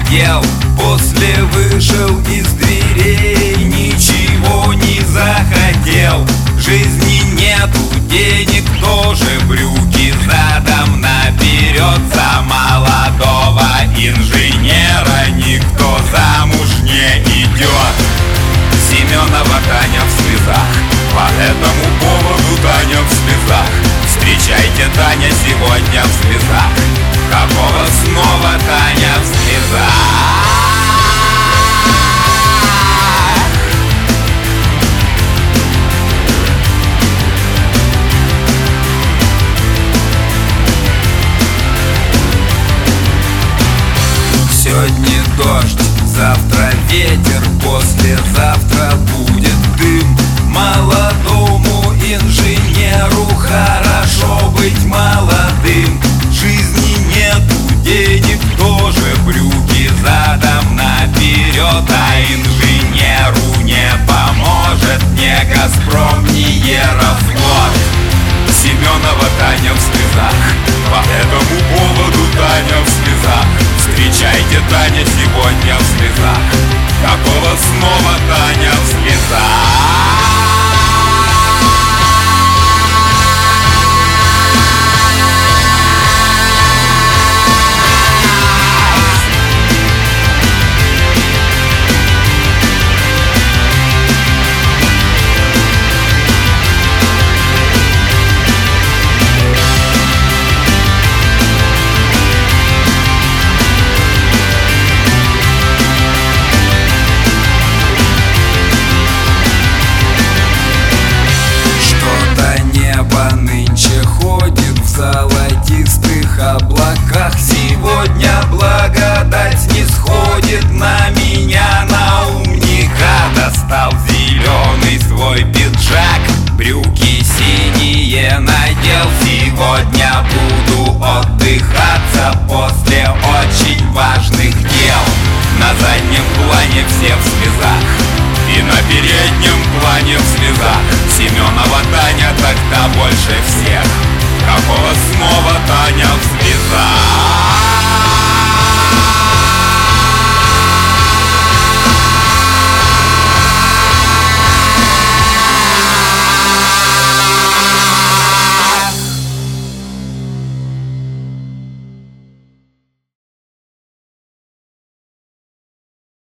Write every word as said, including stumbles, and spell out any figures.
съел. После вышел из дверей, ничего не захотел. Жизни нету, денег тоже, брюки задом наперед. За молодого инженера никто замуж не идет. Семенова Таня в слезах, по этому поводу Таня в слезах. Встречайте, Таня сегодня в слезах. Какого снова Таня в слезах? Сегодня дождь, завтра ветер, послезавтра будет дым. Молодому инженеру хорошо быть молодым. Жизни нету, денег тоже, брюки задом наперед. А инженеру не поможет ни Газпром, ни Ярофлот. Семенова Таня в слезах, по этому поводу Таня в слезах. Встречайте, Таня сегодня в слезах. Какого снова Таня